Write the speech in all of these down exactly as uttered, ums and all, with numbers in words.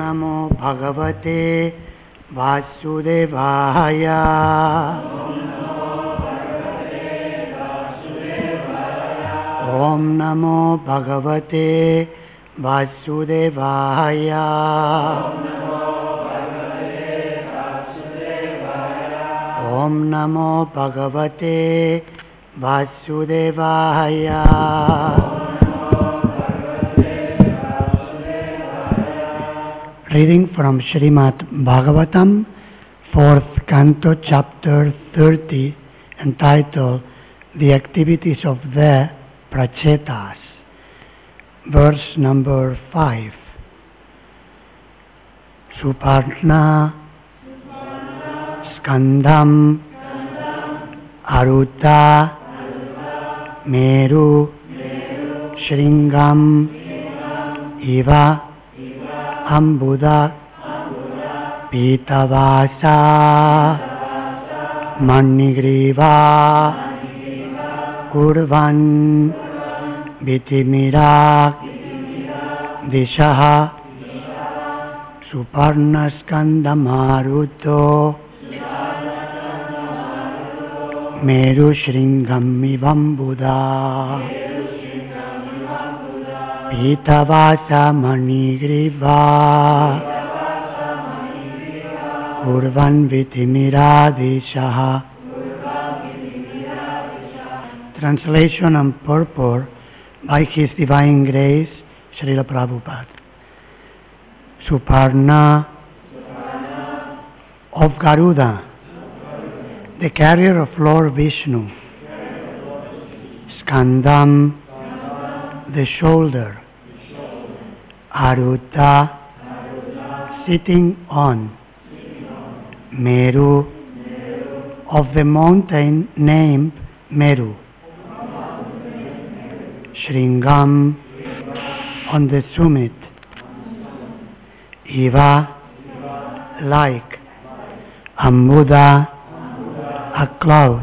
Namo Bhagavate Vasudevaya. Om Namo Bhagavate Vasudevaya. Om Namo Bhagavate Vasudevaya. Reading from Srimad Bhagavatam, fourth canto, chapter thirty, entitled The Activities of the Prachetas. Verse number five. Suparna Skandam Aruta Meru Shringam Iva Ambuda Pitavasa Manigriva Kurvan Vitimira Dishaha Suparnaskandamaruto Meru Shringamivambuda Pitavasa Manigriva Kurvan Vitimira Dishaha. Translation and purport by His Divine Grace, Srila Prabhupada. Suparna of Garuda, the carrier of Lord Vishnu. Skandam, the shoulder. Aruta, sitting on. Meru, of the mountain named Meru. Shringam, on the summit. Iva, like. Ambuda, a cloud.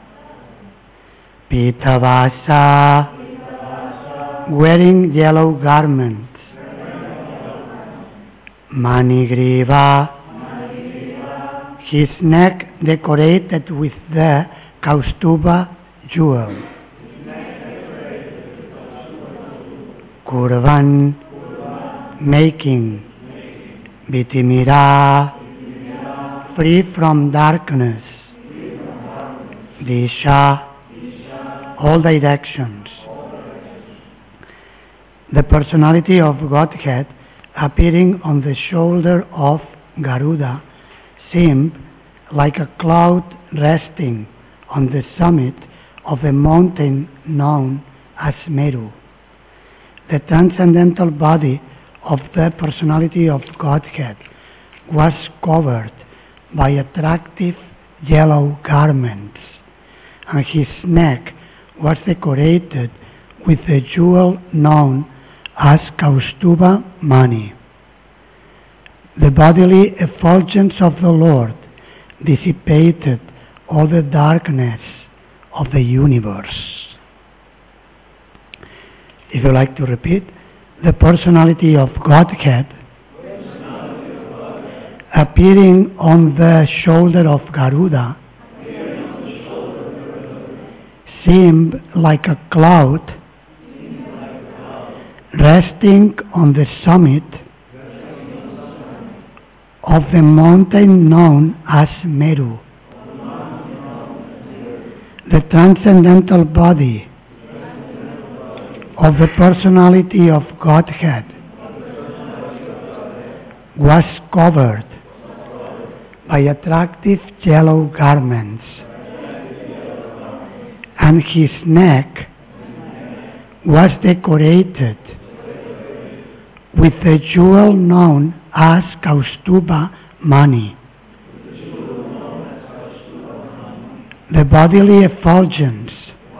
Pitavasa, wearing yellow garments. Manigriva, his neck decorated with the Kaustuba jewel. Kurvan, making. Vitimira, free from darkness. Disha, all directions. The personality of Godhead appearing on the shoulder of Garuda seemed like a cloud resting on the summit of a mountain known as Meru. The transcendental body of the personality of Godhead was covered by attractive yellow garments, and his neck was decorated with the jewel known as Kaustuba Mani. The bodily effulgence of the Lord dissipated all the darkness of the universe. If you like to repeat, the personality of Godhead appearing on the shoulder of Garuda seemed like a cloud resting on the summit of the mountain known as Meru. The transcendental body of the personality of Godhead was covered by attractive yellow garments, and his neck was decorated with the jewel known as Kaustuba Mani. The bodily effulgence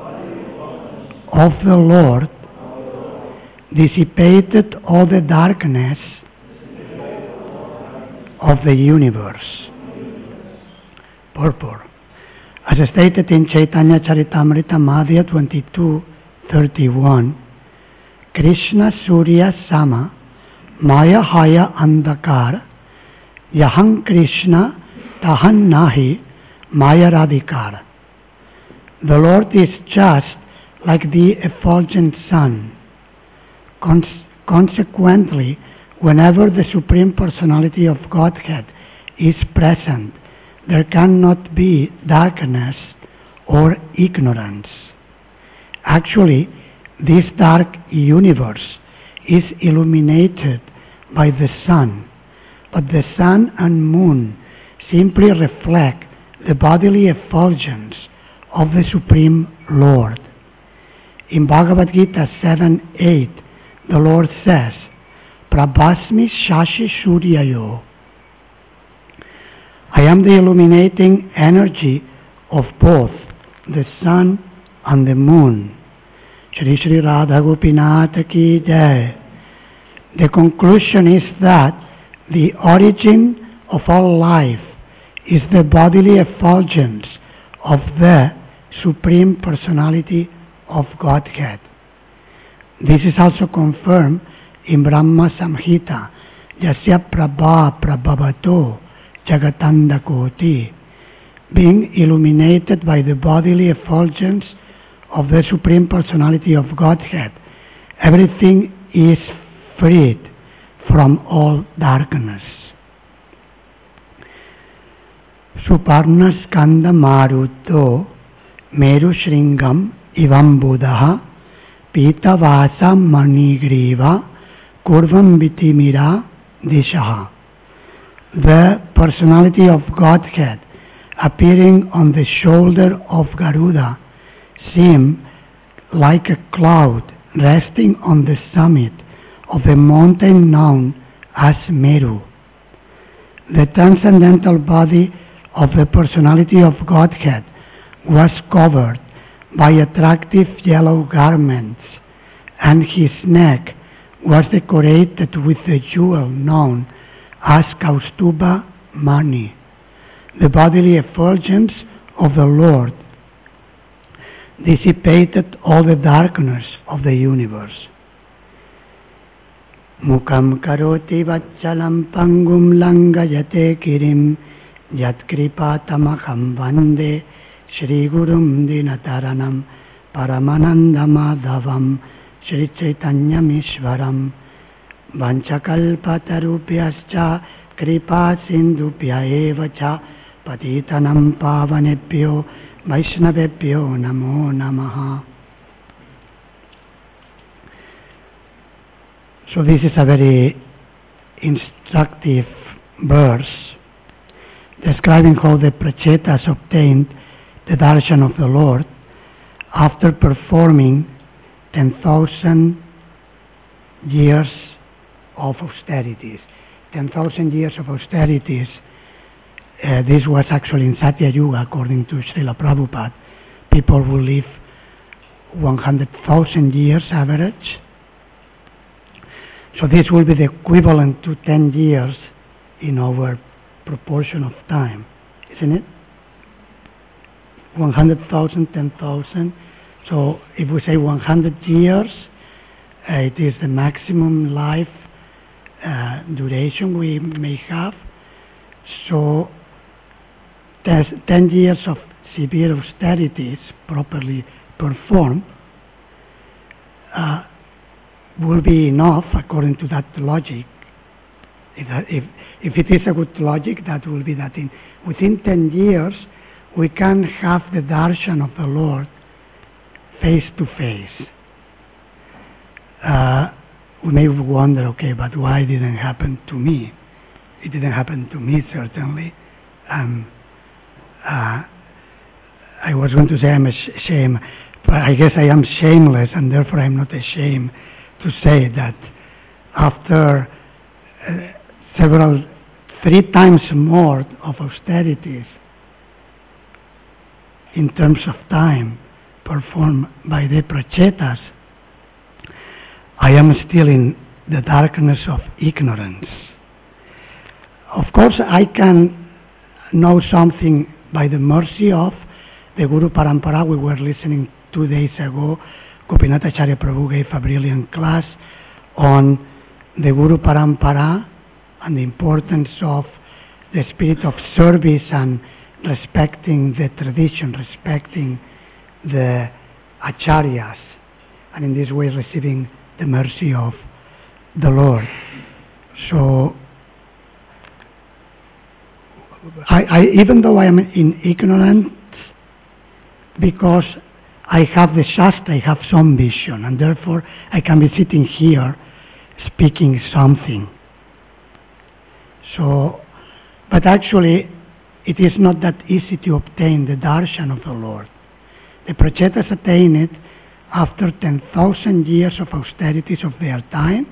of the Lord dissipated all the darkness of the universe. Purport. As stated in Chaitanya Charitamrita Madhya twenty-two thirty-one, Krishna Surya Sama Maya Haya Andakar, Yaham Krishna Tahan Nahi Maya Radhikar. The Lord is just like the effulgent sun. Con- consequently, whenever the Supreme Personality of Godhead is present, there cannot be darkness or ignorance. Actually, this dark universe is illuminated by the sun, but the sun and moon simply reflect the bodily effulgence of the Supreme Lord. In Bhagavad Gita seven eight, the Lord says, Prabhasmi Shashi Suryayo. I am the illuminating energy of both the sun and the moon. Shri Shri Radha Gopinath Ki Jai. The conclusion is that the origin of all life is the bodily effulgence of the Supreme Personality of Godhead. This is also confirmed in Brahma Samhita, Yasya Prabha Prabhavato Jagatanda Koti, being illuminated by the bodily effulgence of the Supreme Personality of Godhead. Everything is freed from all darkness. Suparna Skanda Maruto Meru Shringam Ivam Buddha Pitavasa Manigriva Kurvam Vitimira Dishaha. The personality of Godhead appearing on the shoulder of Garuda seemed like a cloud resting on the summit of a mountain known as Meru. The transcendental body of the personality of Godhead was covered by attractive yellow garments, and his neck was decorated with the jewel known as Kaustuba Mani, the bodily effulgence of the Lord dissipated all the darkness of the universe. Mukam karoti vachalam pangum langayate kirim yatkripa tamaham vande Shri Gurum Dinataranam Paramananda Madhavam Shri Chaitanya Mishwaram Vanchakalpatarupyascha Kripa Sindhupya Evacha Patitanam Pavanebhyo Vaishnavebhyo Namo Namaha. So this is a very instructive verse describing how the Prachetas obtained the darshan of the Lord after performing ten thousand years of austerities. ten thousand years of austerities, uh, this was actually in Satya Yuga, according to Srila Prabhupada. People will live one hundred thousand years average. So this will be the equivalent to ten years in our proportion of time, isn't it? one hundred thousand, ten thousand. So if we say one hundred years, uh, it is the maximum life uh, duration we may have. So ten years of severe austerities properly performed uh, will be enough according to that logic. If, if, if it is a good logic, that will be that in within ten years we can have the darshan of the Lord face to face. Uh, we may wonder, okay, but why didn't it happen to me? It didn't happen to me, certainly. Um, uh, I was going to say I'm ashamed, but I guess I am shameless, and therefore I'm not ashamed to say that after uh, several, three times more of austerities in terms of time performed by the Prachetas, I am still in the darkness of ignorance. Of course, I can know something by the mercy of the Guru Parampara. We were listening two days ago. Gopinath Acharya Prabhu gave a brilliant class on the Guru Parampara and the importance of the spirit of service and respecting the tradition, respecting the acharyas, and in this way receiving the mercy of the Lord. So, I, I, even though I am in ignorance, because I have the Shastra, I have some vision, and therefore I can be sitting here speaking something. So, but actually, it is not that easy to obtain the darshan of the Lord. The Prachetas attain it after ten thousand years of austerities of their time,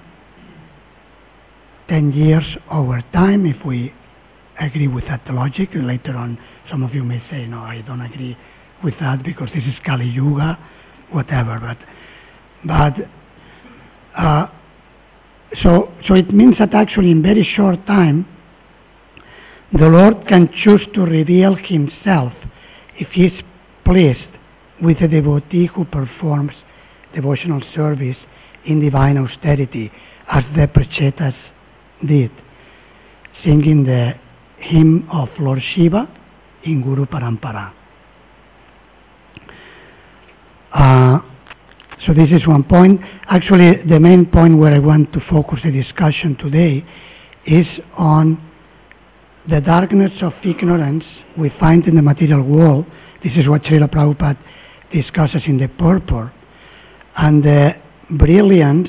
ten years over time, if we agree with that logic. Later on, some of you may say, no, I don't agree with that because this is Kali Yuga, whatever. But, but uh, so, so it means that actually in very short time, the Lord can choose to reveal Himself if He is pleased with a devotee who performs devotional service in divine austerity, as the Prachetas did, singing the hymn of Lord Shiva in Guru Parampara. Uh, so this is one point. Actually, the main point where I want to focus the discussion today is on the darkness of ignorance we find in the material world. This is what Srila Prabhupada discusses in the purport, and the brilliance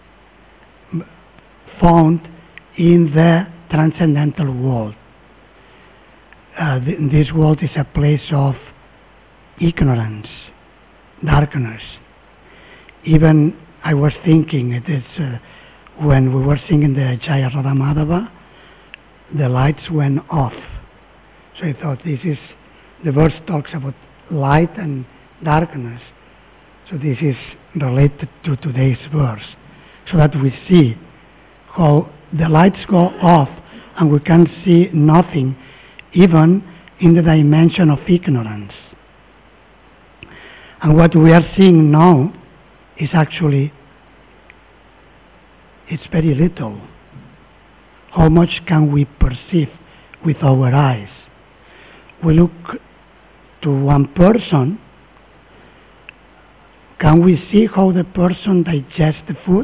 found in the transcendental world. Uh, th this world is a place of ignorance, darkness. Even I was thinking, it is uh, when we were singing the Jaya Radha Madhava, the lights went off. So I thought, this is, the verse talks about light and darkness. So this is related to today's verse, so that we see how the lights go off and we can see nothing, even in the dimension of ignorance. And what we are seeing now is actually, it's very little. How much can we perceive with our eyes? We look to one person. Can we see how the person digests the food?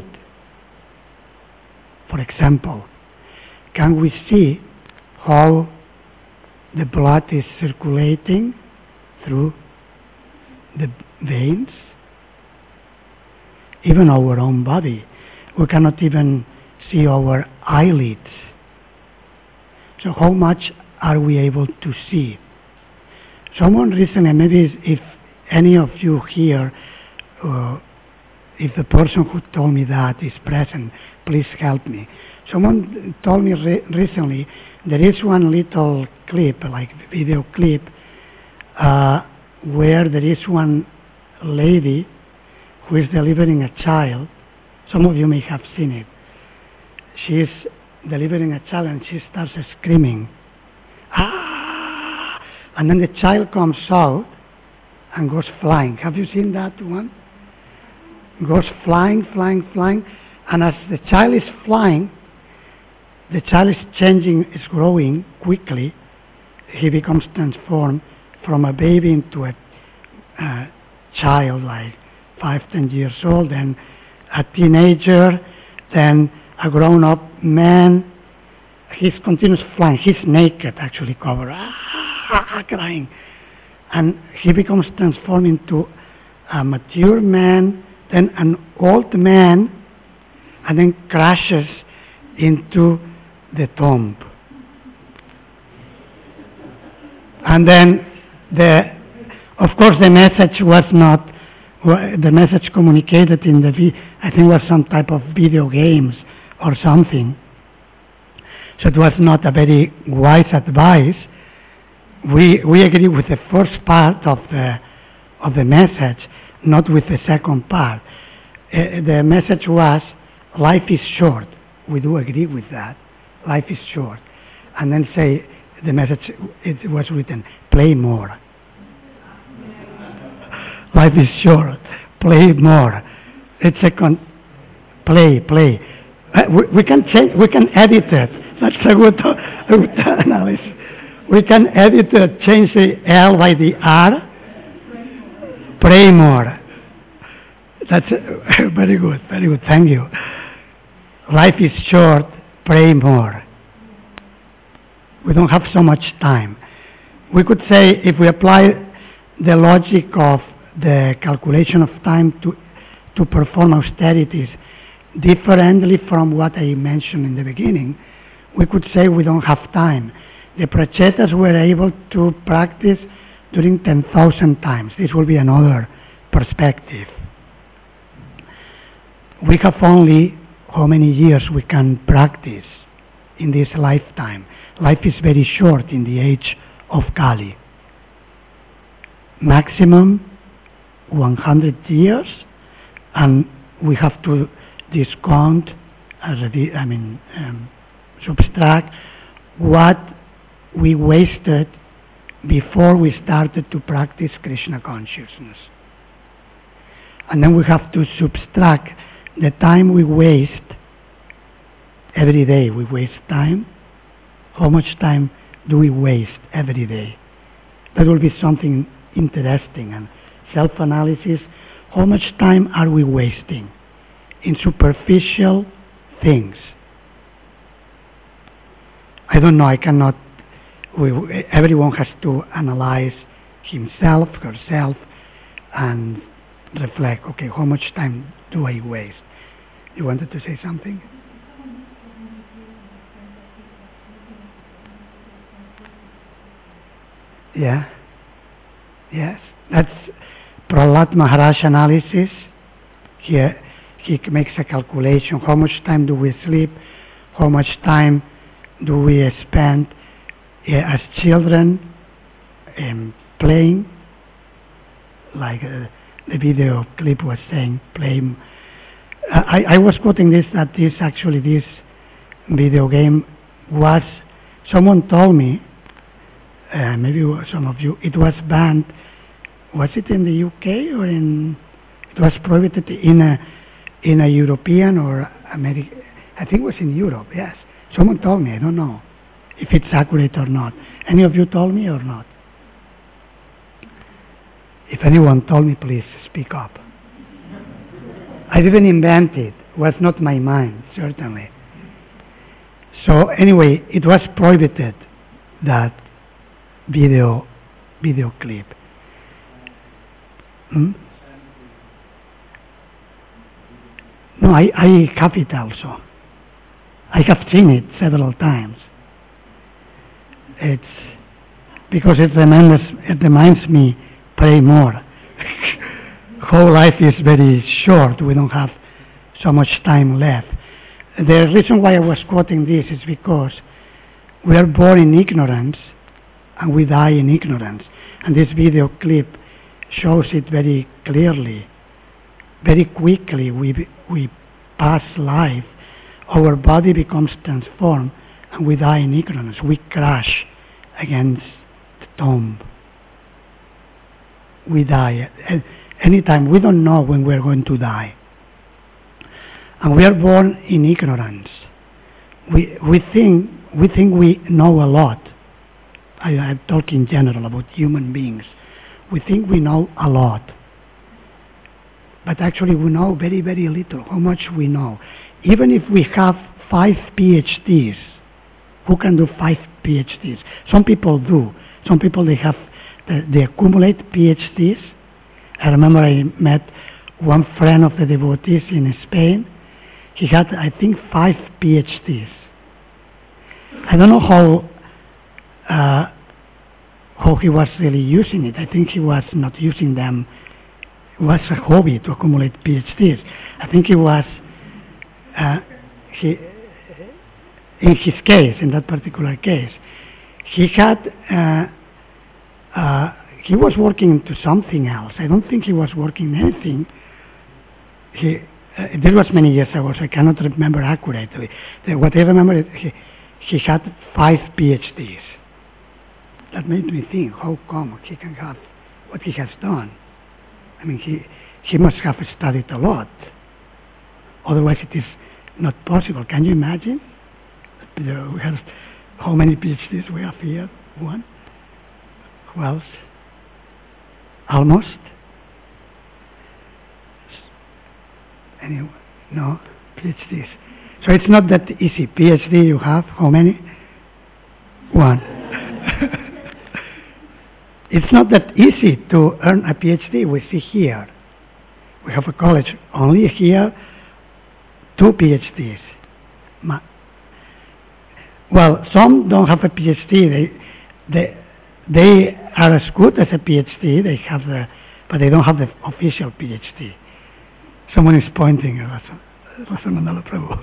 For example, can we see how the blood is circulating through the veins? Even our own body. We cannot even see our eyelids. So how much are we able to see? Someone recently, maybe if any of you here, uh, if the person who told me that is present, please help me. Someone told me re recently there is one little clip, like video clip, uh, where there is one lady who is delivering a child. Some of you may have seen it. She is delivering a child and she starts screaming, ah! And then the child comes out and goes flying. Have you seen that one? Goes flying, flying, flying, and as the child is flying, the child is changing, is growing quickly. He becomes transformed from a baby into a uh, child, like five, ten years old, then a teenager, then a grown-up man. He continues flying. He's naked, actually covered, ah, crying, and he becomes transformed into a mature man, then an old man, and then crashes into the tomb. And then, the, of course, the message was not, the message communicated in the, I think was some type of video games or something. So it was not a very wise advice. We, we agree with the first part of the, of the message, not with the second part. Uh, the message was, life is short. We do agree with that. Life is short. And then say, the message, it was written, play more. Life is short. Play more. It's a con play, play. Uh, we, we can change, we can edit it. That's a good, a good analysis. We can edit it, change the L by the R. Pray more. That's uh, very good, very good. Thank you. Life is short, pray more. We don't have so much time. We could say, if we apply the logic of the calculation of time to, to perform austerities differently from what I mentioned in the beginning, we could say we don't have time. The Prachetas were able to practice during ten thousand times. This will be another perspective. We have only how many years we can practice in this lifetime. Life is very short in the age of Kali. Maximum one hundred years, and we have to discount, as a, I mean, um, subtract what we wasted before we started to practice Krishna consciousness. And then we have to subtract the time we waste every day. We waste time. How much time do we waste every day? That will be something interesting. And self-analysis, how much time are we wasting in superficial things? I don't know, I cannot, we, everyone has to analyze himself, herself, and reflect, okay, how much time do I waste? You wanted to say something? Yeah, yes, that's Prahlad Maharaj analysis. He, he makes a calculation, how much time do we sleep, how much time do we spend uh, as children um, playing, like uh, the video clip was saying, play. Uh, I, I was quoting this, that this actually, this video game was, someone told me, uh, maybe some of you, it was banned, was it in the U K or in, it was prohibited in a, in a European or American, I think it was in Europe, yes. Someone told me, I don't know if it's accurate or not. Any of you told me or not? If anyone told me, please speak up. I didn't invent it. It was not my mind, certainly. So anyway, it was prohibited, that video video clip. Hmm? No, I, I have it also. I have seen it several times. It's because it reminds, it reminds me, pray more. Whole life is very short. We don't have so much time left. The reason why I was quoting this is because we are born in ignorance and we die in ignorance. And this video clip shows it very clearly. Very quickly we, we pass life. Our body becomes transformed and we die in ignorance. We crash against the tomb. We die. Anytime, we don't know when we're going to die. And we are born in ignorance. We, we, think, we think we know a lot. I, I'm talking in general about human beings. We think we know a lot. But actually we know very, very little. How much we know. Even if we have five PhDs, who can do five PhDs? Some people do. Some people, they have, they, they accumulate PhDs. I remember I met one friend of the devotees in Spain. He had, I think, five PhDs. I don't know how uh, how he was really using it. I think he was not using them. It was a hobby to accumulate PhDs. I think he was, uh, he, in his case, in that particular case, he had, uh, uh, he was working to something else. I don't think he was working anything. He, uh, this was many years ago, so I cannot remember accurately. The, what I remember is he, he had five PhDs. That made me think, how come he can have what he has done? I mean, he, he must have studied a lot. Otherwise, it is not possible. Can you imagine? We have how many PhDs we have here? One? Who else? Almost? Anyone? No? PhDs. So it's not that easy. PhD you have, how many? One. It's not that easy to earn a PhD. We see here. We have a college only here, two PhDs. Ma well, some don't have a PhD. They, they, they are as good as a PhD. They have the, but they don't have the official PhD. Someone is pointing at Rasamandala Prabhu.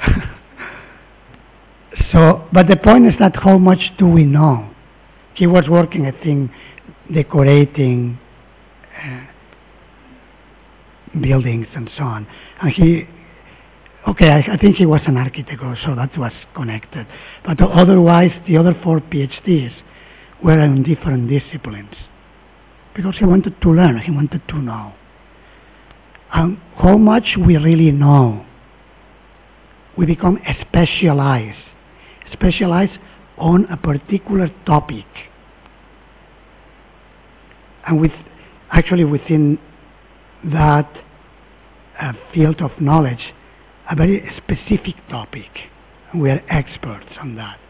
So, but the point is that how much do we know? He was working, I think, decorating uh, buildings and so on. And he, okay, I, I think he was an architect also, that was connected. But otherwise, the other four PhDs were in different disciplines. Because he wanted to learn, he wanted to know. And how much we really know, we become specialized, specialized on a particular topic. And with, actually within that uh, field of knowledge, a very specific topic. And we are experts on that.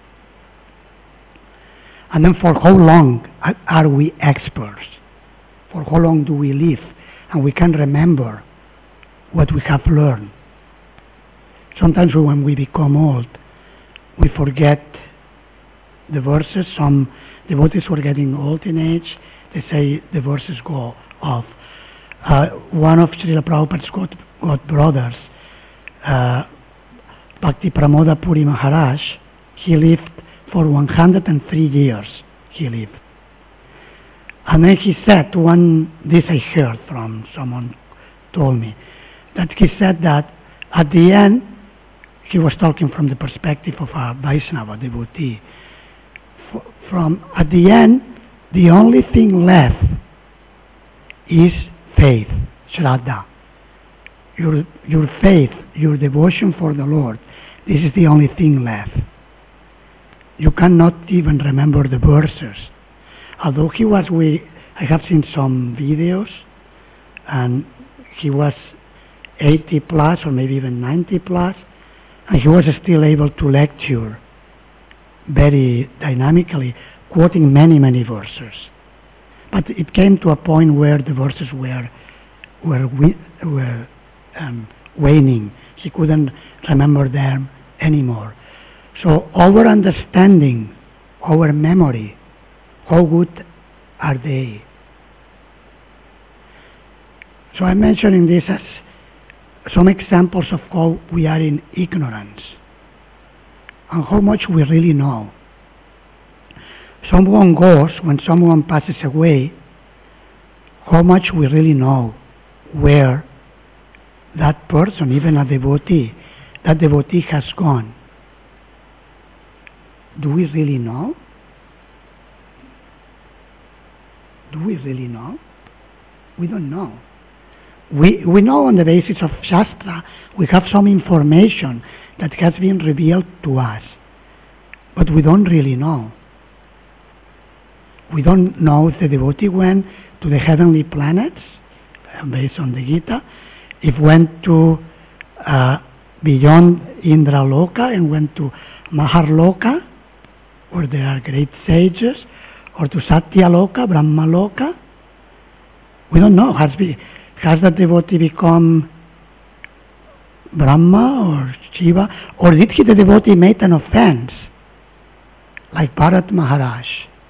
And then for how long are we experts? For how long do we live? And we can remember what we have learned. Sometimes when we become old, we forget the verses. Some devotees were getting old in age. They say the verses go off. Uh, one of Srila Prabhupada's God, God brothers, uh, Bhakti Pramoda Puri Maharaj, he lived for one hundred three years. He lived. And then he said, one, this I heard from someone told me, that he said that at the end, he was talking from the perspective of a Vaishnava devotee. F from at the end, the only thing left is faith, Shraddha. Your, your faith, your devotion for the Lord, this is the only thing left. You cannot even remember the verses. Although he was, we, I have seen some videos, and he was eighty plus, or maybe even ninety plus, and he was still able to lecture very dynamically, quoting many, many verses. But it came to a point where the verses were, were, were um, waning. He couldn't remember them anymore. So our understanding, our memory, how good are they? So I'm mentioning this as some examples of how we are in ignorance and how much we really know. Someone goes, when someone passes away, how much we really know where that person, even a devotee, that devotee has gone. Do we really know? Do we really know? We don't know. We, we know on the basis of Shastra, we have some information that has been revealed to us, but we don't really know. We don't know if the devotee went to the heavenly planets, based on the Gita, if went to uh, beyond Indra Loka and went to Maharloka, where there are great sages, or to Satya Loka, Brahma Loka. We don't know. Has, be, has that devotee become Brahma or Shiva? Or did he, the devotee, make an offense? Like Bharat Maharaj.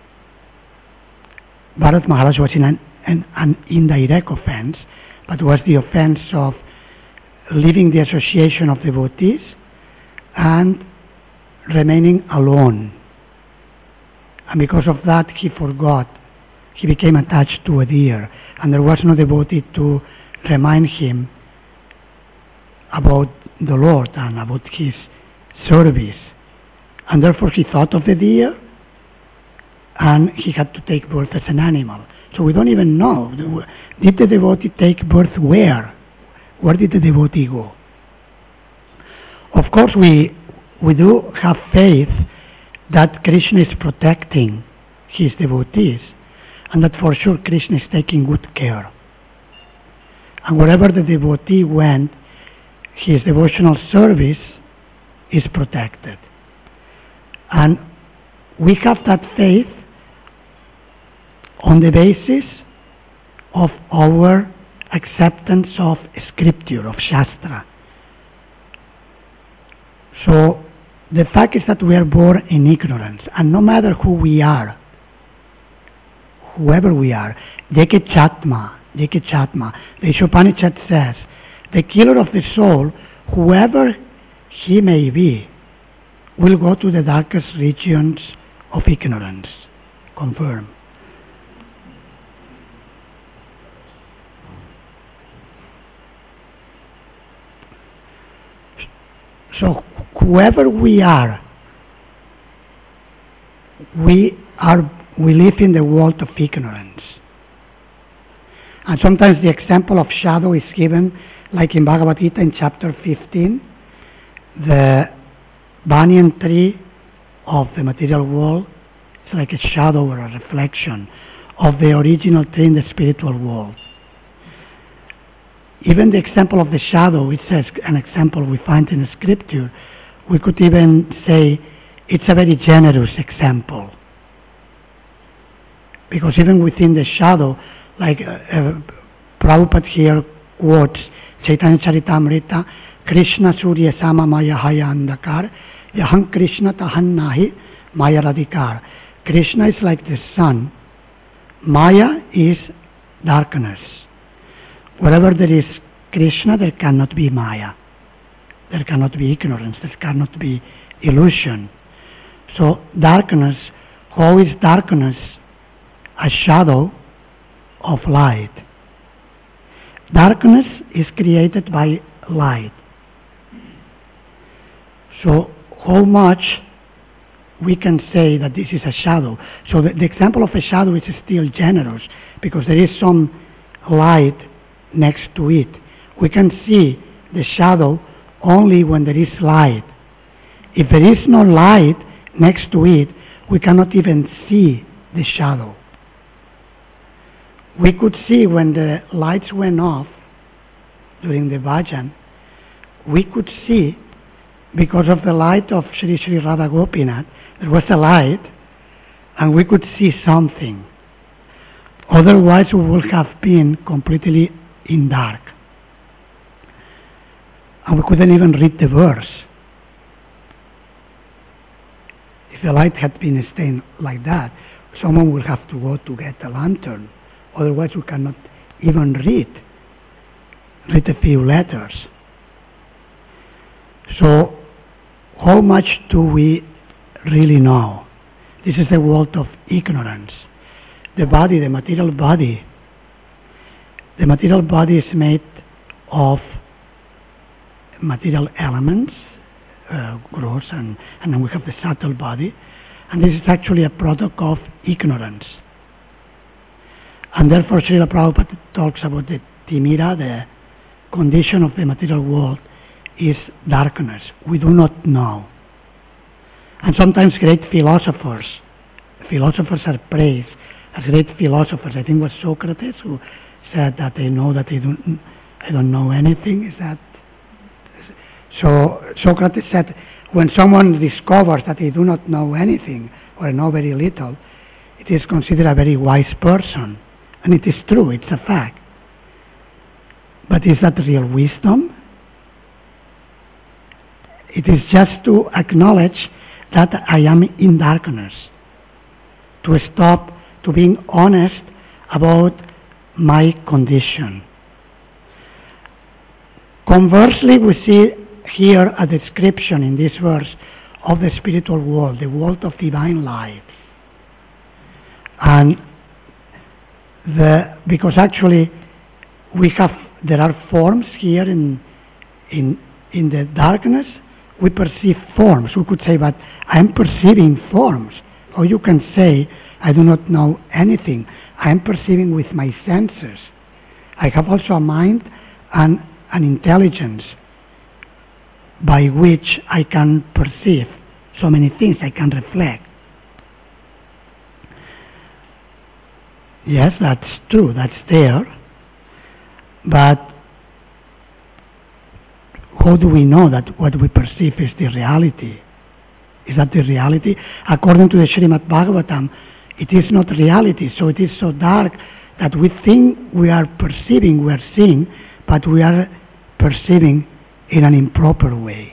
Bharat Maharaj was in an, an, an indirect offense, but was the offense of leaving the association of devotees and remaining alone. And because of that, he forgot. He became attached to a deer, and there was no devotee to remind him about the Lord and about his service. And therefore he thought of the deer, and he had to take birth as an animal. So we don't even know. Did the devotee take birth where? Where did the devotee go? of course, we, we do have faith that Krishna is protecting his devotees, and that for sure Krishna is taking good care. And wherever the devotee went, his devotional service is protected. And we have that faith on the basis of our acceptance of scripture, of Shastra. So the fact is that we are born in ignorance, and no matter who we are, whoever we are, Jeke Chatma, Jeke Chatma, the Upanishad says, the killer of the soul, whoever he may be, will go to the darkest regions of ignorance. Confirm. So whoever we are, we are we live in the world of ignorance. And sometimes the example of shadow is given, like in Bhagavad Gita in chapter fifteen, the banyan tree of the material world is like a shadow or a reflection of the original tree in the spiritual world. Even the example of the shadow, it says an example we find in the scripture, we could even say it's a very generous example. Because even within the shadow, like uh, uh, Prabhupada here quotes Chaitanya Charitamrita, Krishna Surya Sama Maya Haya Andakar, Yahan Krishna Tahan Nahi Maya Radikar. Krishna is like the sun, Maya is darkness. Wherever there is Krishna, there cannot be Maya. There cannot be ignorance. There cannot be illusion. So darkness, how is darkness? A shadow of light. Darkness is created by light. So how much we can say that this is a shadow? So the, the example of a shadow is still generous because there is some light next to it. We can see the shadow only when there is light. If there is no light next to it, we cannot even see the shadow. We could see when the lights went off during the bhajan, we could see, because of the light of Sri Sri Radha Gopinath, there was a light, and we could see something. Otherwise, we would have been completely in dark. And we couldn't even read the verse. If the light had been staying like that, someone would have to go to get a lantern. Otherwise, we cannot even read, read a few letters. So, how much do we really know? This is the world of ignorance. The body, the material body, the material body is made of material elements, uh, gross, and, and then we have the subtle body, and this is actually a product of ignorance. And therefore, Srila Prabhupada talks about the timira, the condition of the material world, is darkness. We do not know. And sometimes great philosophers, philosophers are praised as great philosophers. I think it was Socrates who said that they know that they don't, I don't know anything. Is that so? Socrates said, when someone discovers that they do not know anything or know very little, it is considered a very wise person. And it is true, it's a fact. But is that real wisdom? It is just to acknowledge that I am in darkness, to stop, to being honest about my condition. Conversely, we see here a description in this verse of the spiritual world, the world of divine light. And the, because actually we have, there are forms here in, in, in the darkness, we perceive forms. We could say, but I am perceiving forms. Or you can say, I do not know anything. I am perceiving with my senses. I have also a mind and an intelligence. by which I can perceive so many things, I can reflect. Yes, that's true, that's there. But how do we know that what we perceive is the reality? Is that the reality? According to the Srimad Bhagavatam, it is not reality, so it is so dark that we think we are perceiving, we are seeing, but we are perceiving in an improper way.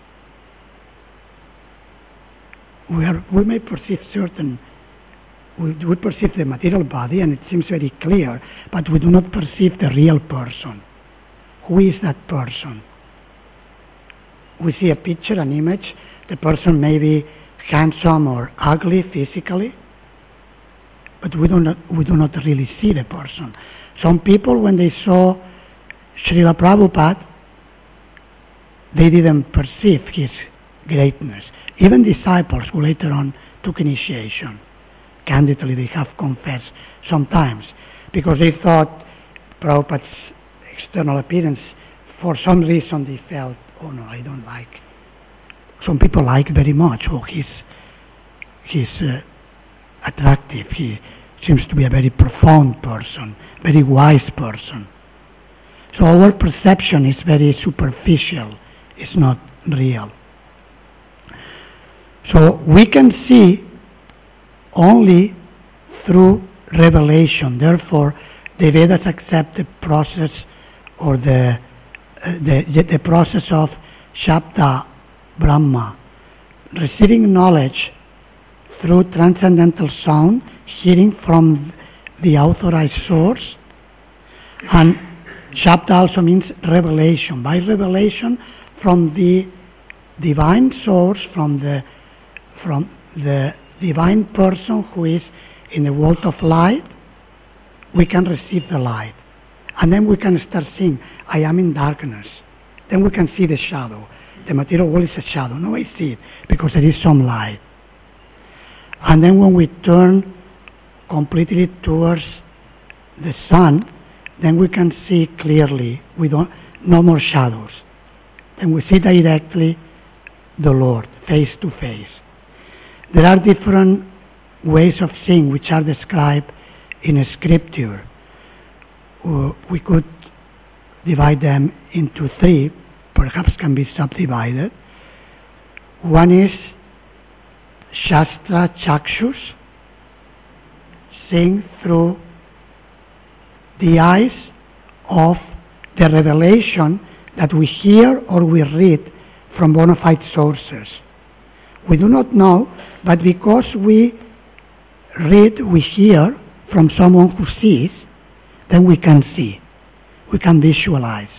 We, are, we may perceive certain, we, we perceive the material body and it seems very clear, but we do not perceive the real person. Who is that person? We see a picture, an image, the person may be handsome or ugly physically, but we do not, we do not really see the person. Some people, when they saw Srila Prabhupada, they didn't perceive his greatness. Even disciples who later on took initiation, candidly they have confessed sometimes, because they thought Prabhupada's external appearance, for some reason they felt, oh no, I don't like. Some people like very much, oh he's, he's uh, attractive, he seems to be a very profound person, very wise person. So our perception is very superficial, it's not real. So we can see only through revelation. Therefore, the Vedas accept the process or the, uh, the, the process of Shabda Brahma, receiving knowledge through transcendental sound, hearing from the authorized source. And Shabda also means revelation. By revelation from the divine source, from the from the divine person who is in the world of light, we can receive the light. And then we can start seeing, I am in darkness. Then we can see the shadow. The material world is a shadow. No, I see it because there is some light. And then when we turn completely towards the sun, then we can see clearly. We don't, no more shadows. Then we see directly the Lord, face to face. There are different ways of seeing which are described in Scripture. Uh, we could divide them into three, perhaps can be subdivided. One is Shastra Chakshus, seeing through the eyes of the revelation that we hear or we read from bona fide sources. We do not know, but because we read, we hear from someone who sees, then we can see, we can visualize.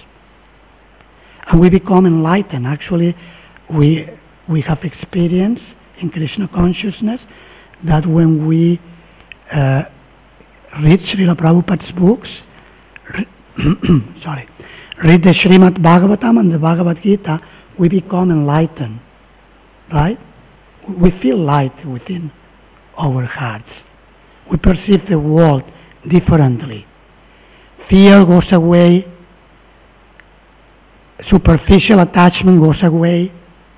And we become enlightened. Actually, we, we have experience in Krishna consciousness that when we uh, read Srila Prabhupada's books, re- sorry, read the Srimad Bhagavatam and the Bhagavad Gita, we become enlightened, right? We feel light within our hearts. We perceive the world differently. Fear goes away, superficial attachment goes away,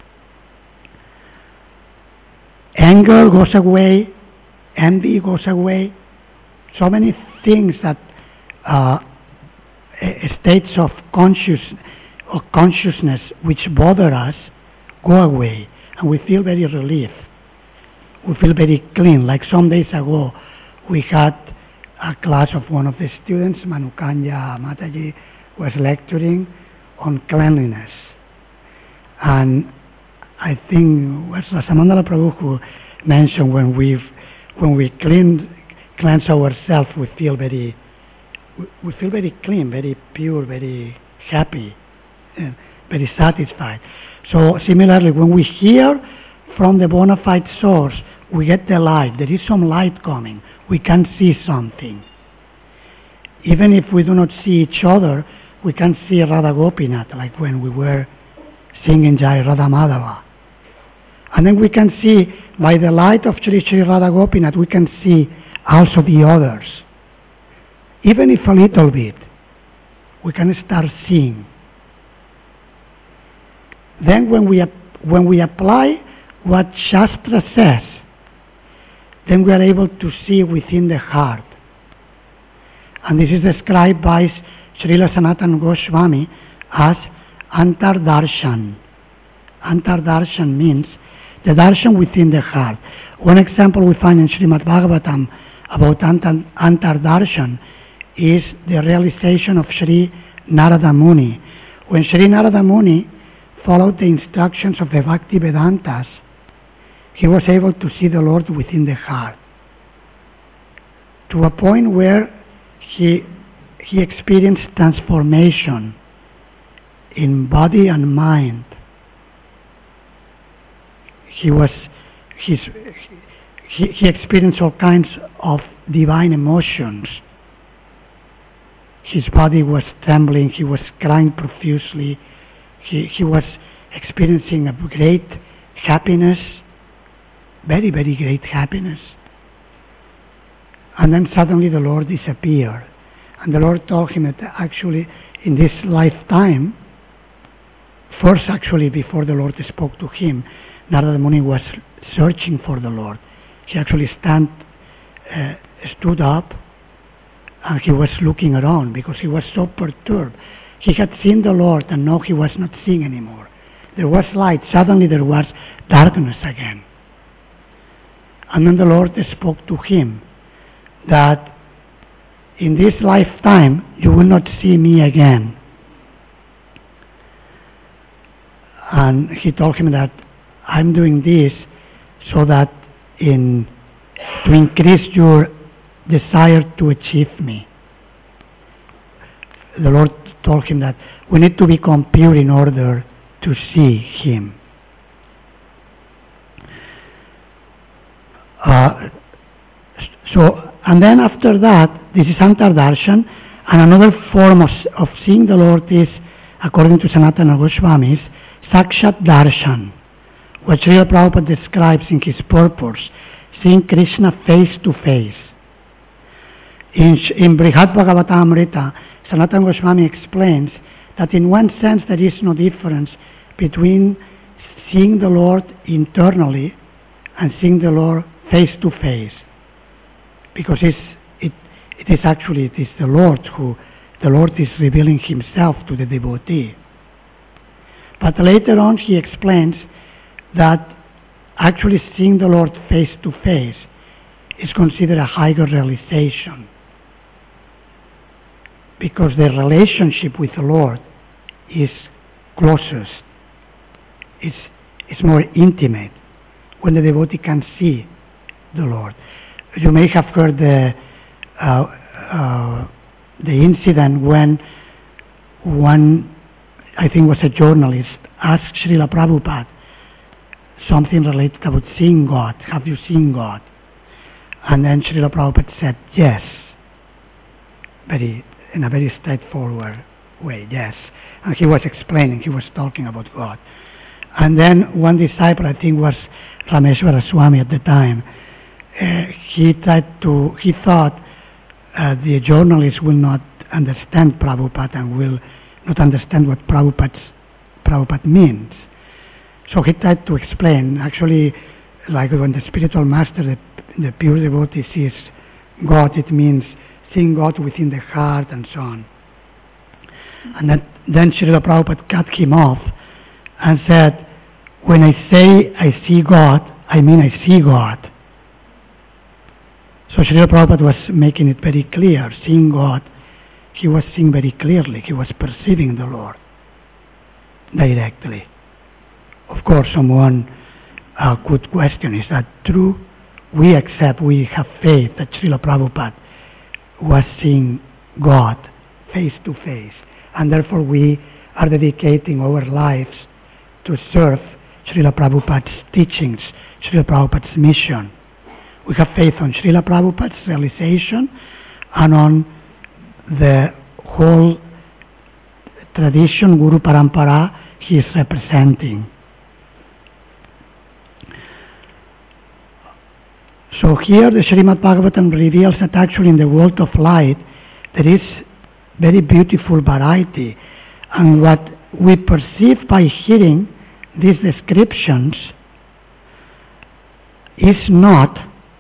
anger goes away, envy goes away. So many things that uh, states of conscious, of consciousness which bother us go away, and we feel very relief. We feel very clean. Like some days ago, we had a class of one of the students, Manukanya Mataji, was lecturing on cleanliness. And I think it was Rasamandala Prabhu who mentioned when we when we clean, cleanse ourselves, we feel very we feel very clean, very pure, very happy, uh, very satisfied. So similarly, when we hear from the bona fide source, we get the light. There is some light coming. We can see something. Even if we do not see each other, we can see Radha Gopinath, like when we were singing Jai Radha Madhava. And then we can see, by the light of Shri Shri Radha Gopinath, we can see also the others. Even if a little bit, we can start seeing. then when we, when we apply what Shastra says, then we are able to see within the heart. And this is described by Srila Sanatana Goswami as Antardarshan. Antardarshan means the darshan within the heart. One example we find in Srimad Bhagavatam about Antar, Antardarshan is the realization of Sri Narada Muni. When Sri Narada Muni followed the instructions of the Bhakti Vedantas, he was able to see the Lord within the heart, to a point where he, he experienced transformation in body and mind. He was, his, he, he experienced all kinds of divine emotions. His body was trembling, he was crying profusely, he, he was experiencing a great happiness, very, very great happiness. And then suddenly the Lord disappeared. And the Lord told him that actually in this lifetime, first actually before the Lord spoke to him, Narada Muni was searching for the Lord. He actually stand, uh, stood up and he was looking around because he was so perturbed. He had seen the Lord and now he was not seeing anymore. There was light, suddenly there was darkness again. And then the Lord spoke to him that in this lifetime you will not see me again. And he told him that I'm doing this so that in to increase your desire to achieve me. The Lord told him that we need to become pure in order to see him. Uh, so, and then after that, this is Antardarshan, and another form of, of seeing the Lord is, according to Sanatana Goswami, is Sakshat Darshan, what Srila Prabhupada describes in his purpose, seeing Krishna face to face. In, in Brihad Bhagavatamrita, Sanatana Goswami explains that in one sense there is no difference between seeing the Lord internally and seeing the Lord face to face, because it's, it, it is actually it is the Lord who the Lord is revealing himself to the devotee. But later on he explains that actually seeing the Lord face to face is considered a higher realization, because the relationship with the Lord is closest, it's, it's more intimate when the devotee can see the Lord. You may have heard the uh, uh, the incident when one, I think was a journalist, asked Srila Prabhupada something related about seeing God. Have you seen God? And then Srila Prabhupada said yes, very in a very straightforward way, yes. And he was explaining, he was talking about God. And then one disciple, I think was Rameshwara Swami at the time, uh, he tried to, he thought uh, the journalist will not understand Prabhupada and will not understand what Prabhupada, Prabhupada means. So he tried to explain, actually, like when the spiritual master, the, the pure devotee sees God, it means seeing God within the heart and so on. And that, then Srila Prabhupada cut him off and said, when I say I see God, I mean I see God. So Srila Prabhupada was making it very clear, seeing God, he was seeing very clearly, he was perceiving the Lord directly. Of course, someone uh, could question, is that true? We accept, we have faith that Srila Prabhupada was seeing God face to face, and therefore we are dedicating our lives to serve Srila Prabhupada's teachings, Srila Prabhupada's mission. We have faith on Srila Prabhupada's realization and on the whole tradition, Guru Parampara, he is representing. So here the Srimad Bhagavatam reveals that actually in the world of light there is very beautiful variety, and what we perceive by hearing these descriptions is not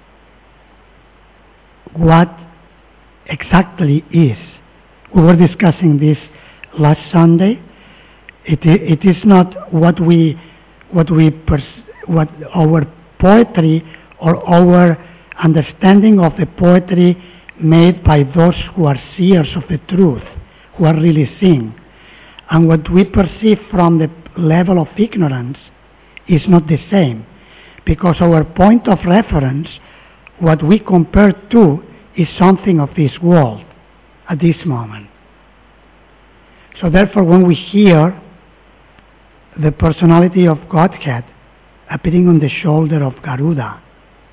what exactly is. We were discussing this last Sunday. It, it is not what we, what we, pers- what our poetry or our understanding of the poetry made by those who are seers of the truth, who are really seeing. And what we perceive from the level of ignorance is not the same, because our point of reference, what we compare to, is something of this world at this moment. So therefore, when we hear the personality of Godhead appearing on the shoulder of Garuda,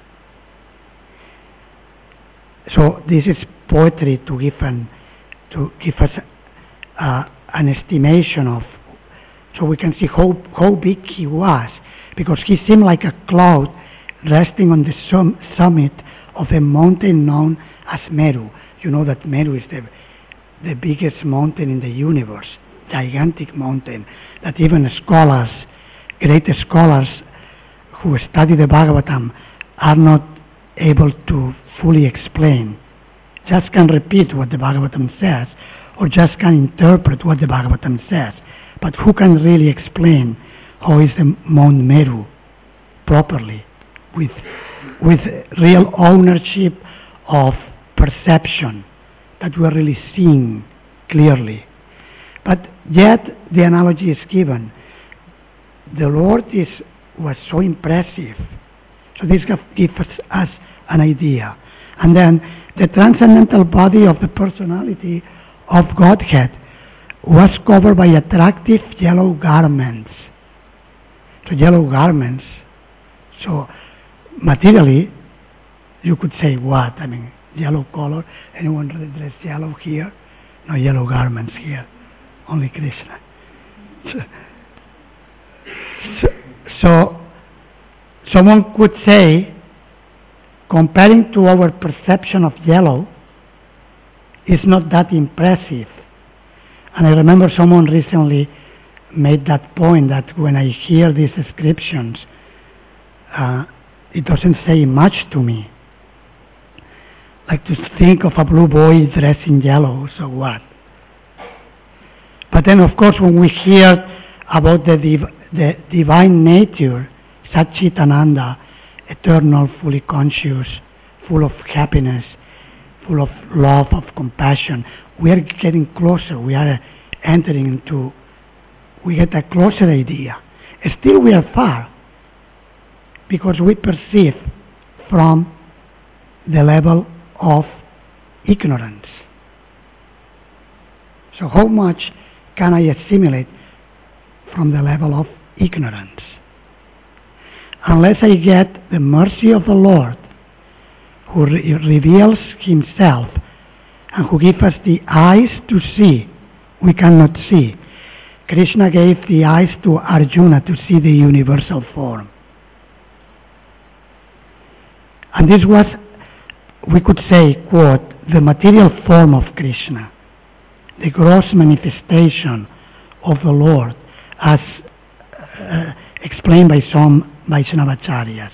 so this is poetry to give an, to give us uh, an estimation of, so we can see how, how big he was, because he seemed like a cloud resting on the sum, summit of a mountain known as Meru. You know that Meru is the, the biggest mountain in the universe, gigantic mountain, that even scholars, great scholars who study the Bhagavatam are not able to fully explain. Just can repeat what the Bhagavatam says, or just can interpret what the Bhagavatam says. But who can really explain how is the Mount Meru properly, with, with real ownership of perception, that we are really seeing clearly. But yet the analogy is given. The Lord is, was so impressive. So this gives us an idea. And then the transcendental body of the personality of Godhead was covered by attractive yellow garments. So yellow garments, so materially, you could say what? I mean, yellow color. Anyone dress yellow here? No yellow garments here. Only Krishna. So, so, so someone could say, comparing to our perception of yellow, is not that impressive. And I remember someone recently made that point, that when I hear these descriptions, uh, it doesn't say much to me. Like to think of a blue boy dressed in yellow, so what? But then, of course, when we hear about the, div- the divine nature, Satchitananda, eternal, fully conscious, full of happiness, full of love, of compassion, we are getting closer. We are entering into, we get a closer idea. Still we are far, because we perceive from the level of ignorance. So how much can I assimilate from the level of ignorance? Unless I get the mercy of the Lord, who re- reveals himself and who gives us the eyes to see, we cannot see. Krishna gave the eyes to Arjuna to see the universal form. And this was, we could say, quote, the material form of Krishna, the gross manifestation of the Lord, as uh, explained by some Vaishnavacharyas.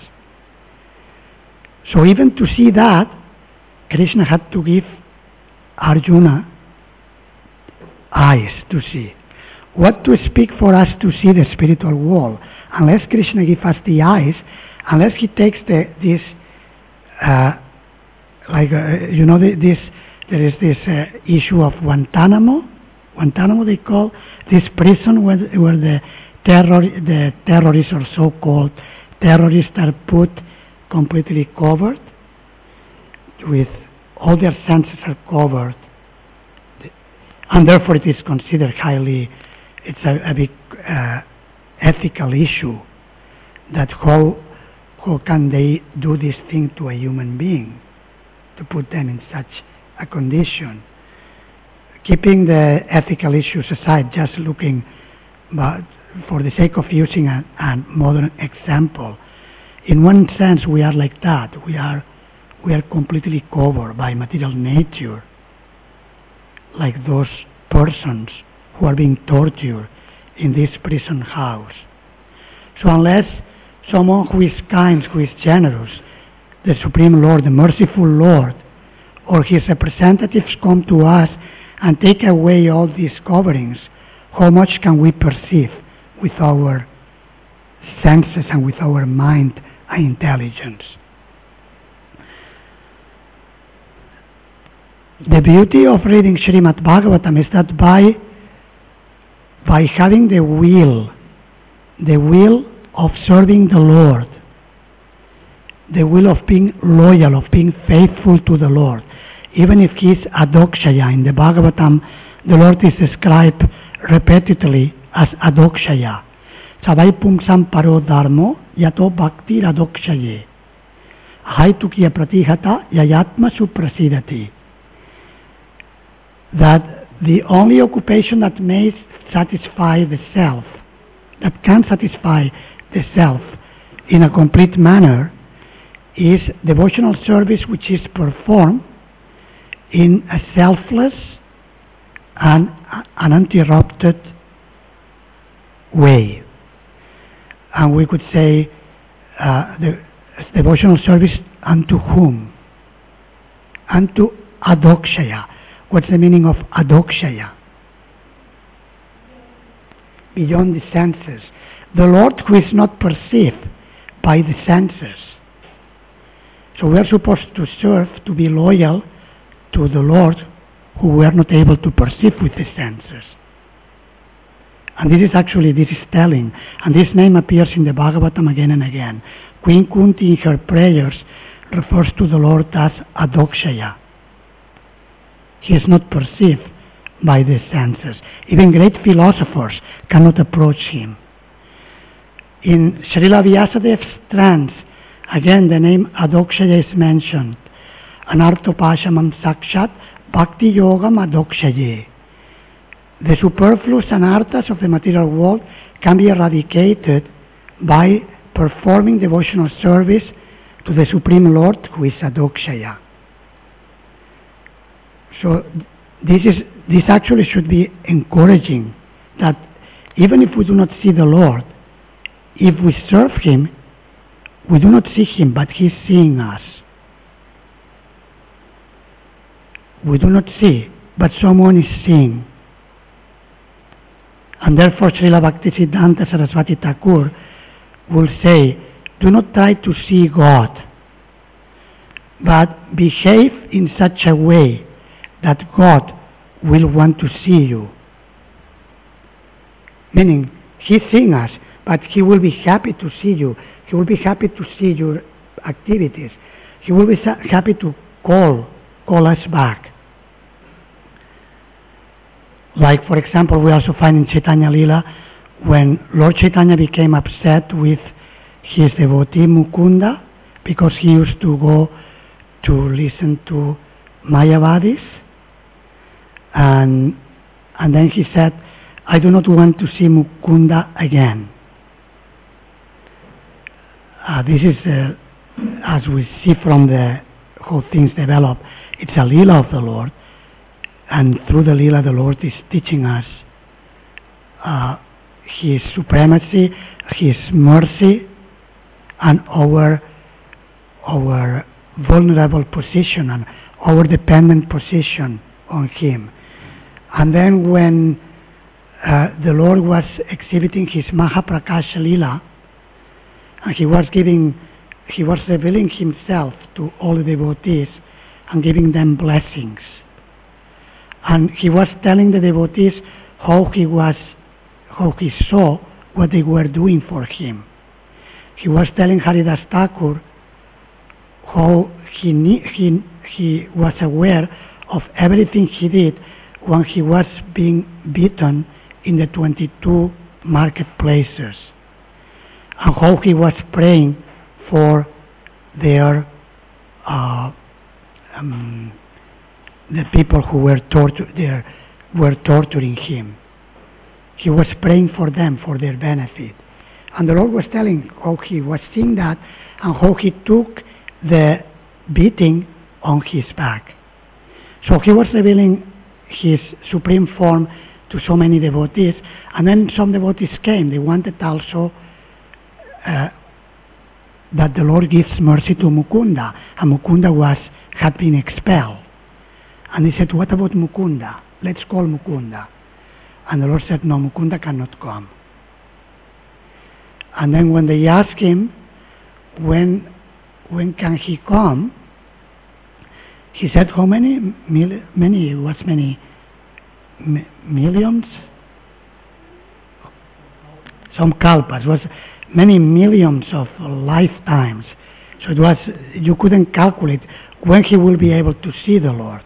So even to see that, Krishna had to give Arjuna eyes to see. What to speak for us to see the spiritual world? Unless Krishna gives us the eyes, unless he takes the, this, uh, like, uh, you know, the, this, there is this uh, issue of Guantanamo, Guantanamo they call, this prison where, where the, terror, the terrorists or so-called terrorists are put completely covered, with all their senses are covered, and therefore it is considered highly, it's a, a big uh, ethical issue, that how, how can they do this thing to a human being, to put them in such a condition. Keeping the ethical issues aside, just looking, but for the sake of using a, a modern example, in one sense we are like that. We are, we are completely covered by material nature, like those persons who are being tortured in this prison house. So unless someone who is kind, who is generous, the Supreme Lord, the merciful Lord, or his representatives come to us and take away all these coverings, how much can we perceive with our senses and with our mind and intelligence? The beauty of reading Srimad Bhagavatam is that by, by having the will, the will of serving the Lord, the will of being loyal, of being faithful to the Lord, even if he is adokshaya. In the Bhagavatam, the Lord is described repeatedly as adokshaya. Savai pumsam paro dharmo yato bhakti radokshaye. Haitukiya pratihata yayatma suprasidati. That the only occupation that may satisfy the self, that can satisfy the self in a complete manner, is devotional service which is performed in a selfless and uninterrupted way. And we could say uh, the devotional service unto whom? Unto adokshaya. What's the meaning of adokshaya? Beyond the senses. The Lord who is not perceived by the senses. So we are supposed to serve, to be loyal to the Lord who we are not able to perceive with the senses. And this is actually, this is telling. And this name appears in the Bhagavatam again and again. Queen Kunti in her prayers refers to the Lord as adokshaya. He is not perceived by the senses. Even great philosophers cannot approach him. In Srila Vyasadev's trance, again the name adokshaya is mentioned. Anarthopashamam sakshat bhakti yogam adokshaye. The superfluous anarthas of the material world can be eradicated by performing devotional service to the Supreme Lord who is adokshaya. So this is this actually should be encouraging, that even if we do not see the Lord, if we serve him, we do not see him, but he is seeing us. We do not see, but someone is seeing. And therefore Srila Bhaktisiddhanta Saraswati Thakur will say, do not try to see God, but behave in such a way that God will want to see you. Meaning, he's seeing us, but he will be happy to see you. He will be happy to see your activities. He will be happy to call, call us back. Like, for example, we also find in Chaitanya Lila, when Lord Chaitanya became upset with his devotee Mukunda, because he used to go to listen to Mayavadis, and, and then he said, I do not want to see Mukunda again. Uh, this is, uh, as we see from the how things develop, it's a Lila of the Lord, and through the Lila the Lord is teaching us uh, His supremacy, His mercy, and our, our vulnerable position and our dependent position on Him. And then when uh, the Lord was exhibiting His Mahaprakash Lila, and He was giving, He was revealing Himself to all the devotees and giving them blessings. And He was telling the devotees how He was, how He saw what they were doing for Him. He was telling Haridas Thakur how he, he, he was aware of everything he did when he was being beaten in the twenty-two marketplaces, and how he was praying for their uh, um, the people who were tortur- there were torturing him. He was praying for them, for their benefit. And the Lord was telling how He was seeing that and how He took the beating on His back. So He was revealing His supreme form to so many devotees, and then some devotees came. They wanted also uh, that the Lord gives mercy to Mukunda, and Mukunda was had been expelled. And he said, what about Mukunda? Let's call Mukunda. And the Lord said, no, Mukunda cannot come. And then when they asked him, when, when can he come? He said, how many, mil, many, what's many, m millions? Some kalpas, was many millions of lifetimes. So it was, you couldn't calculate when he will be able to see the Lord.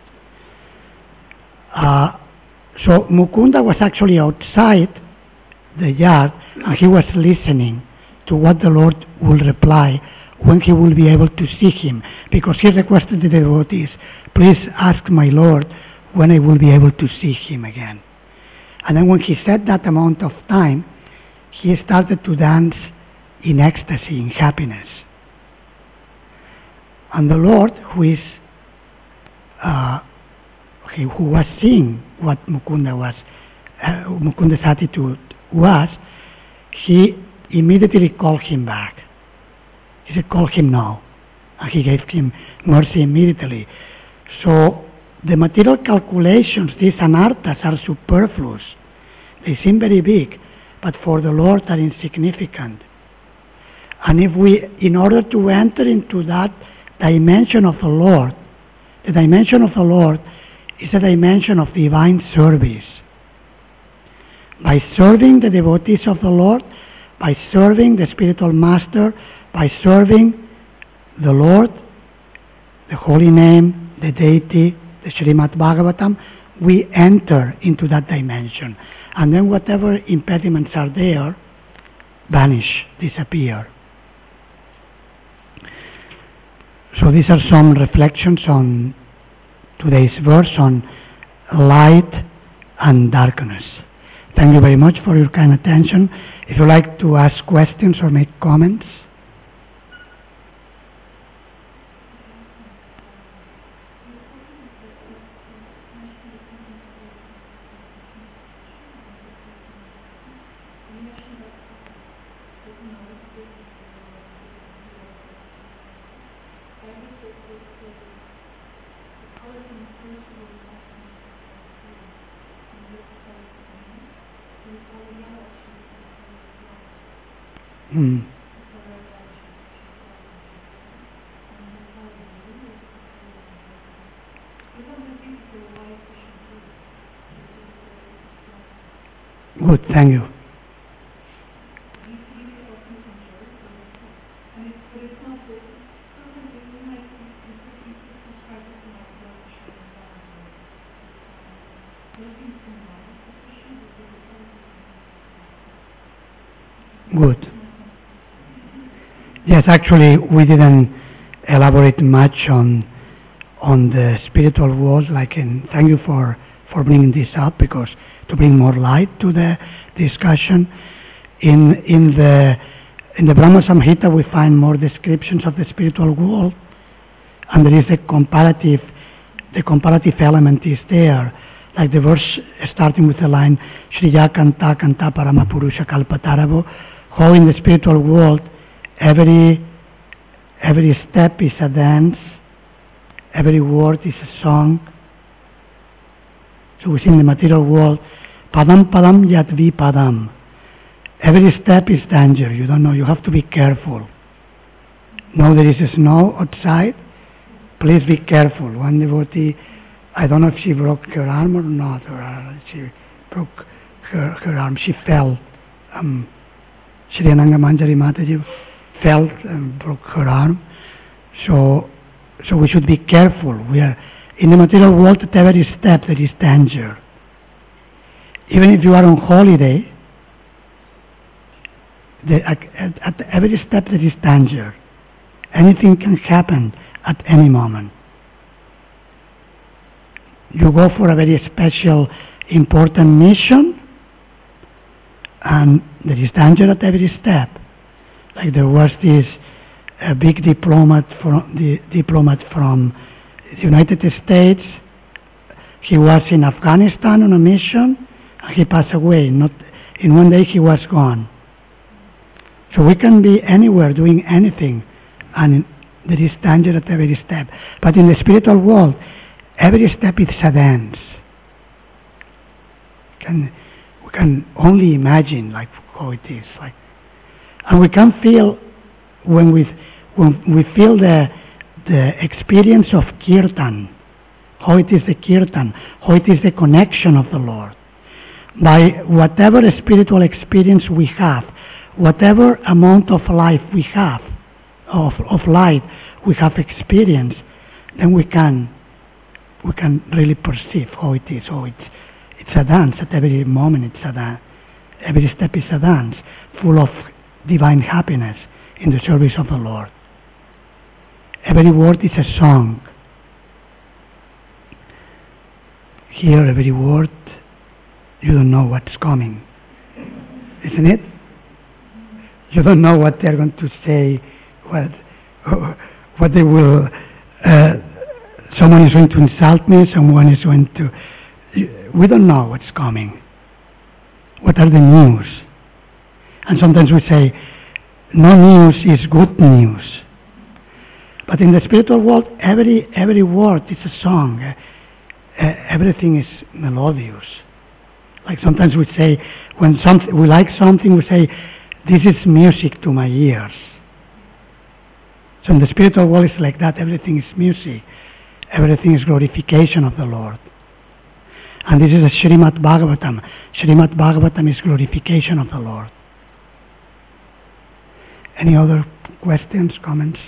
Uh, so Mukunda was actually outside the yard, and he was listening to what the Lord will reply when he will be able to see him, because he requested the devotees, please ask my Lord when I will be able to see him again. And then when he said that amount of time, he started to dance in ecstasy, in happiness. And the Lord, who is uh, he, who was seeing what Mukunda was, uh, Mukunda's attitude was, he immediately called him back. He said, call him now. And he gave him mercy immediately. So the material calculations, these anarthas, are superfluous. They seem very big, but for the Lord are insignificant. And if we, in order to enter into that dimension of the Lord, the dimension of the Lord is a dimension of divine service. By serving the devotees of the Lord, by serving the spiritual master, by serving the Lord, the holy name, the deity, the Srimad Bhagavatam, we enter into that dimension. And then whatever impediments are there vanish, disappear. So these are some reflections on today's verse on light and darkness. Thank you very much for your kind attention. If you like to ask questions or make comments. Hmm. Good, thank you. Good. Yes, actually, we didn't elaborate much on on the spiritual world. Like, in, thank you for for bringing this up, because to bring more light to the discussion. In in the in the Brahma Samhita, we find more descriptions of the spiritual world, and there is a comparative. The comparative element is there, like the verse starting with the line Shriya Kanta Kanta Parama Purusha Kalpataravo, how in the spiritual world every every step is a dance, every word is a song. So we see in the material world, Padam Padam Yadvi Padam. Every step is danger. You don't know, you have to be careful. Now there is snow outside. Please be careful. One devotee, I don't know if she broke her arm or not, or uh, she broke her, her arm. She fell. Um, Shri Ananga Manjari Mataji fell and broke her arm. So, so we should be careful. We are in the material world. At every step there is danger. Even if you are on holiday, the, at, at every step there is danger. Anything can happen at any moment. You go for a very special, important mission, and there is danger at every step. Like there was this a big diplomat from the diplomat from the United States. He was in Afghanistan on a mission, and he passed away. Not in one day, he was gone. So we can be anywhere doing anything, and there is danger at every step. But in the spiritual world, every step is a dance. Can, we can only imagine like how it is. Like, and we can feel when we when we feel the the experience of kirtan, how it is the kirtan, how it is the connection of the Lord. By whatever spiritual experience we have, whatever amount of life we have, of, of light we have experienced, then we can we can really perceive how it is. How it's it's a dance at every moment. It's a dance. Every step is a dance, full of divine happiness in the service of the Lord. Every word is a song. Here, every word, you don't know what's coming, isn't it? You don't know what they're going to say, what what they will. Uh, someone is going to insult me. Someone is going to. We don't know what's coming. What are the news? And sometimes we say, no news is good news. But in the spiritual world, every every word is a song. Uh, uh, everything is melodious. Like sometimes we say, when some, we like something, we say, this is music to my ears. So in the spiritual world, it's like that. Everything is music. Everything is glorification of the Lord. And this is a Srimad Bhagavatam. Srimad Bhagavatam is glorification of the Lord. Any other questions, comments?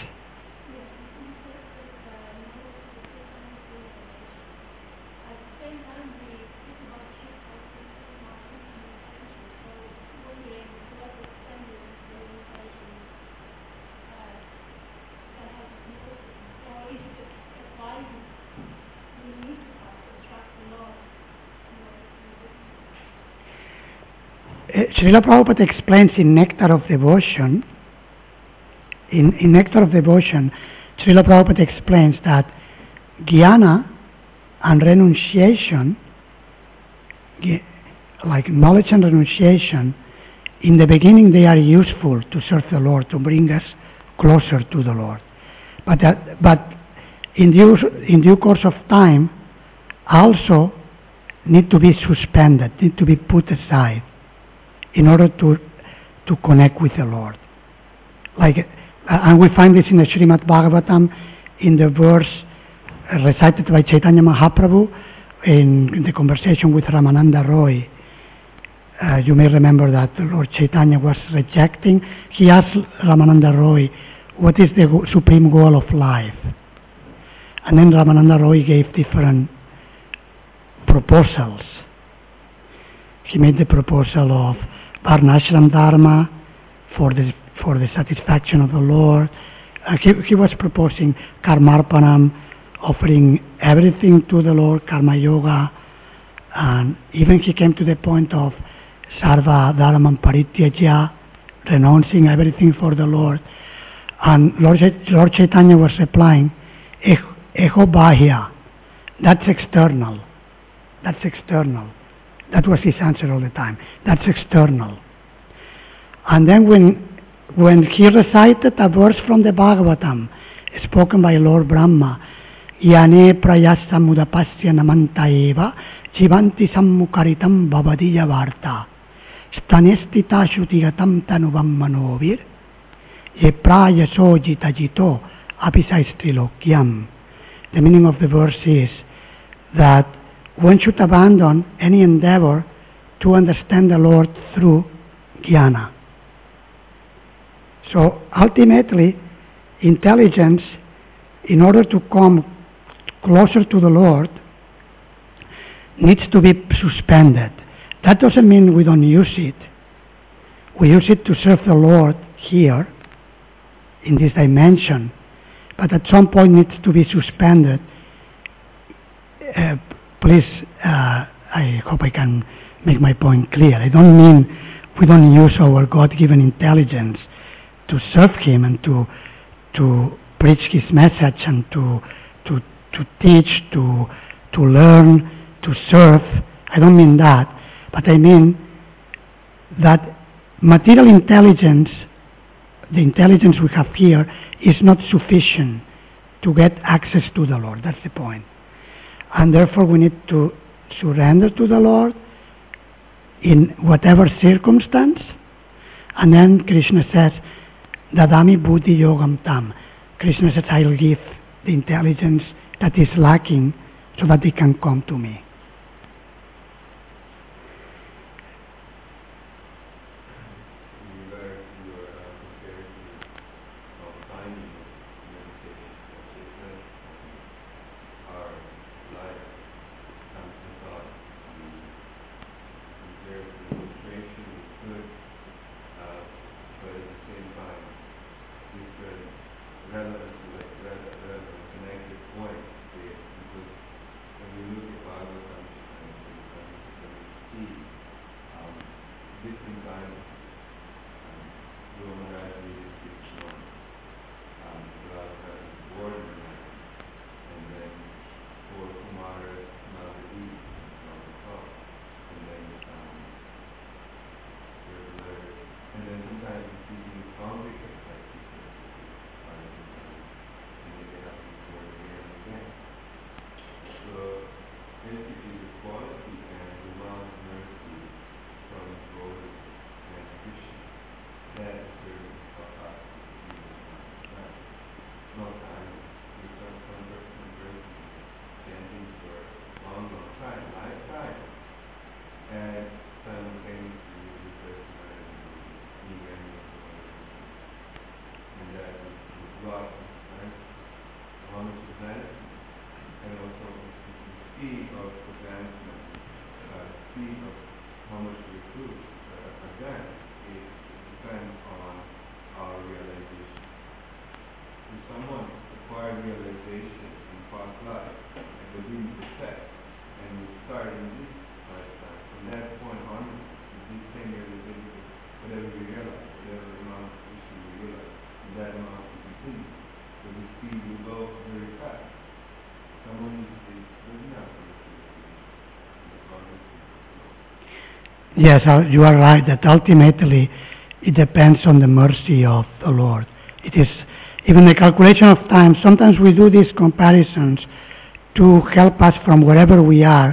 Srila Prabhupada explains in Nectar of Devotion, in, in Nectar of Devotion, Srila Prabhupada explains that jnana and renunciation, like knowledge and renunciation, in the beginning they are useful to serve the Lord, to bring us closer to the Lord. But, uh, but in, due, in due course of time, also need to be suspended, need to be put aside, in order to to connect with the Lord. Like, uh, and we find this in the Srimad Bhagavatam, in the verse uh, recited by Chaitanya Mahaprabhu in, in the conversation with Ramananda Roy. Uh, you may remember that Lord Chaitanya was rejecting. He asked Ramananda Roy, what is the go- supreme goal of life? And then Ramananda Roy gave different proposals. He made the proposal of Varnashram Dharma for the for the satisfaction of the Lord. Uh, he, he was proposing Karmarpanam, offering everything to the Lord, Karma Yoga, and even he came to the point of Sarva Dharmam Parityajya, renouncing everything for the Lord. And Lord, Lord Chaitanya was replying, Eho Bahya, that's external, that's external. That was his answer all the time. That's external. And then when when he recited a verse from the Bhagavatam, spoken by Lord Brahma, Yane prayasa mudapasya namanta eva jivanti sammukaritam bhavadiya varta stanestita shutigatam tanuvam manovir ye prayaso jitajito apisaistrilokyam. The meaning of the verse is that one should abandon any endeavor to understand the Lord through jnana. So ultimately, intelligence, in order to come closer to the Lord, needs to be suspended. That doesn't mean we don't use it. We use it to serve the Lord here, in this dimension, but at some point needs to be suspended. Uh, Please, uh, I hope I can make my point clear. I don't mean we don't use our God-given intelligence to serve Him and to to preach His message and to to to teach, to to learn, to serve. I don't mean that, but I mean that material intelligence the intelligence we have here is not sufficient to get access to the Lord. That's the point. And therefore we need to surrender to the Lord in whatever circumstance. And then Krishna says, Dadami buddhi yogam tam. Krishna says, I'll give the intelligence that is lacking so that they can come to me. Yes, you are right that ultimately it depends on the mercy of the Lord. It is even the calculation of time. Sometimes we do these comparisons to help us from wherever we are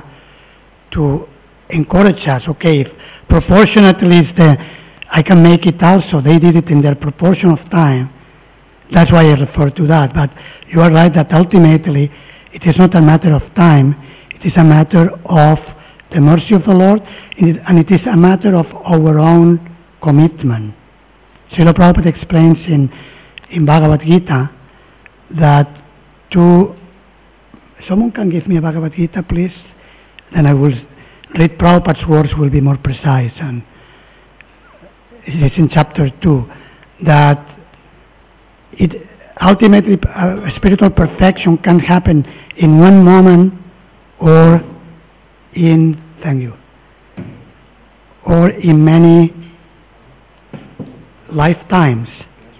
to encourage us. Okay, if proportionately is the, I can make it also. They did it in their proportion of time. That's why I refer to that. But you are right that ultimately it is not a matter of time. It is a matter of the mercy of the Lord, and it is a matter of our own commitment. Srila Prabhupada explains in, in Bhagavad Gita that to, someone can give me a Bhagavad Gita, please? Then I will read Prabhupada's words, will be more precise. And it is in chapter two that it ultimately uh, spiritual perfection can happen in one moment or in, thank you, or in many lifetimes.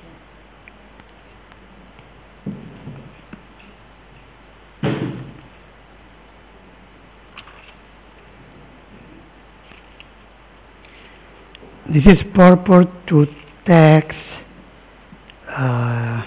This is purport to text uh,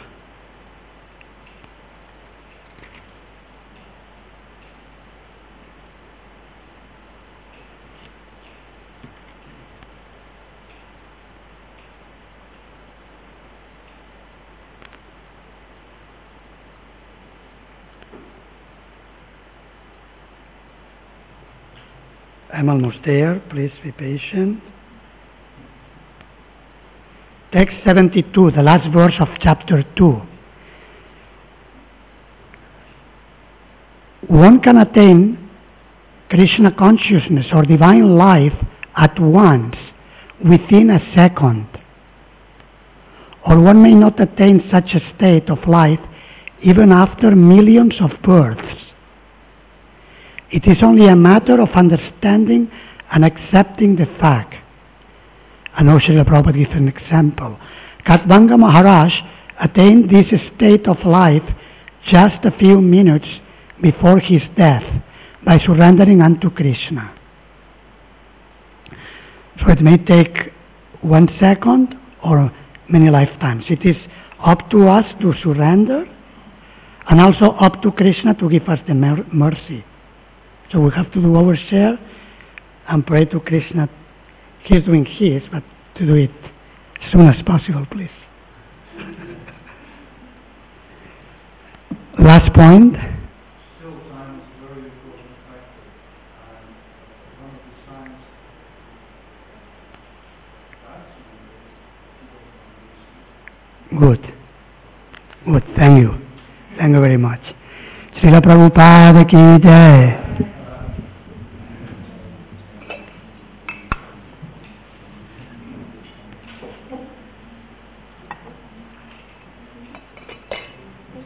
I'm almost there, please be patient. Text seventy-two, the last verse of chapter two. One can attain Krishna consciousness or divine life at once, within a second. Or one may not attain such a state of life even after millions of births. It is only a matter of understanding and accepting the fact. And now Srila Prabhupada gives an example. Katbanga Maharaj attained this state of life just a few minutes before his death by surrendering unto Krishna. So it may take one second or many lifetimes. It is up to us to surrender, and also up to Krishna to give us the mer- mercy. So we have to do our share and pray to Krishna. He's doing his, but to do it as soon as possible, please. Last point. Still, time is a very important factor. And one of the signs that's Good. Good. Thank you. Thank you very much. Srila Prabhupada ki jai.